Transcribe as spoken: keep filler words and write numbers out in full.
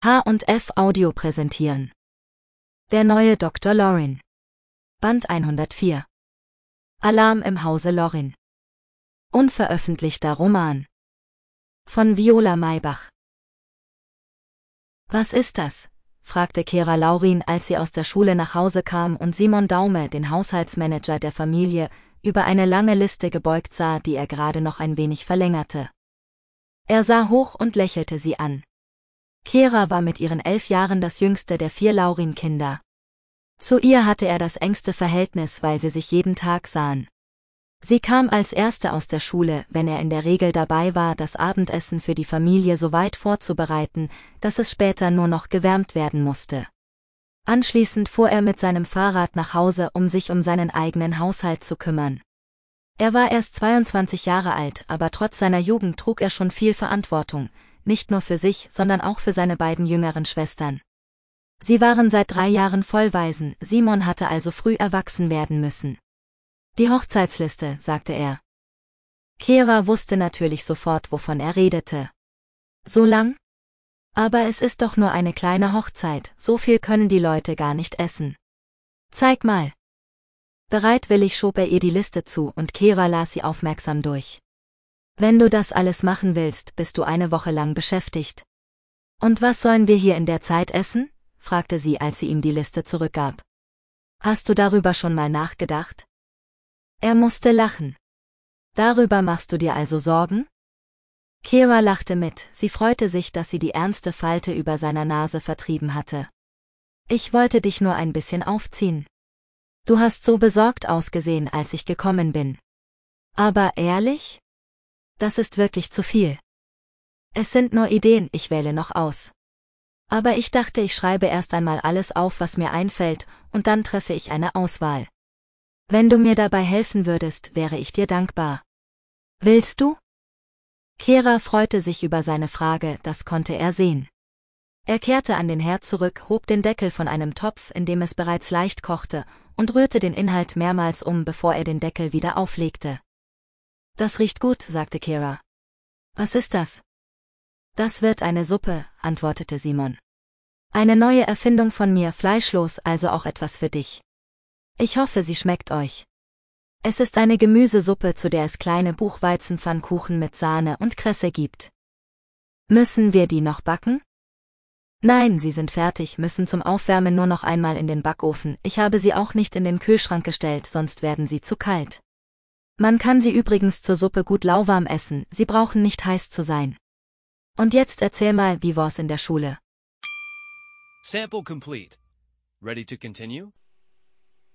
H und F Audio präsentieren. Der neue Doktor Lorin. Band hundertvier. Alarm im Hause Lorin. Unveröffentlichter Roman. Von Viola Maybach. Was ist das? Fragte Kera Laurin, als sie aus der Schule nach Hause kam und Simon Daume, den Haushaltsmanager der Familie, über eine lange Liste gebeugt sah, die er gerade noch ein wenig verlängerte. Er sah hoch und lächelte sie an. Kera war mit ihren elf Jahren das jüngste der vier Laurin-Kinder. Zu ihr hatte er das engste Verhältnis, weil sie sich jeden Tag sahen. Sie kam als Erste aus der Schule, wenn er in der Regel dabei war, das Abendessen für die Familie so weit vorzubereiten, dass es später nur noch gewärmt werden musste. Anschließend fuhr er mit seinem Fahrrad nach Hause, um sich um seinen eigenen Haushalt zu kümmern. Er war erst zweiundzwanzig Jahre alt, aber trotz seiner Jugend trug er schon viel Verantwortung, nicht nur für sich, sondern auch für seine beiden jüngeren Schwestern. Sie waren seit drei Jahren Vollwaisen, Simon hatte also früh erwachsen werden müssen. Die Hochzeitsliste, sagte er. Kera wusste natürlich sofort, wovon er redete. So lang? Aber es ist doch nur eine kleine Hochzeit, so viel können die Leute gar nicht essen. Zeig mal. Bereitwillig schob er ihr die Liste zu und Kera las sie aufmerksam durch. Wenn du das alles machen willst, bist du eine Woche lang beschäftigt. Und was sollen wir hier in der Zeit essen? Fragte sie, als sie ihm die Liste zurückgab. Hast du darüber schon mal nachgedacht? Er musste lachen. Darüber machst du dir also Sorgen? Kera lachte mit, sie freute sich, dass sie die ernste Falte über seiner Nase vertrieben hatte. Ich wollte dich nur ein bisschen aufziehen. Du hast so besorgt ausgesehen, als ich gekommen bin. Aber ehrlich? Das ist wirklich zu viel. Es sind nur Ideen, ich wähle noch aus. Aber ich dachte, ich schreibe erst einmal alles auf, was mir einfällt, und dann treffe ich eine Auswahl. Wenn du mir dabei helfen würdest, wäre ich dir dankbar. Willst du? Kera freute sich über seine Frage, das konnte er sehen. Er kehrte an den Herd zurück, hob den Deckel von einem Topf, in dem es bereits leicht kochte, und rührte den Inhalt mehrmals um, bevor er den Deckel wieder auflegte. Das riecht gut, sagte Kera. Was ist das? Das wird eine Suppe, antwortete Simon. Eine neue Erfindung von mir, fleischlos, also auch etwas für dich. Ich hoffe, sie schmeckt euch. Es ist eine Gemüsesuppe, zu der es kleine Buchweizenpfannkuchen mit Sahne und Kresse gibt. Müssen wir die noch backen? Nein, sie sind fertig, müssen zum Aufwärmen nur noch einmal in den Backofen. Ich habe sie auch nicht in den Kühlschrank gestellt, sonst werden sie zu kalt. Man kann sie übrigens zur Suppe gut lauwarm essen, sie brauchen nicht heiß zu sein. Und jetzt erzähl mal, wie war's in der Schule? Sample complete. Ready to continue?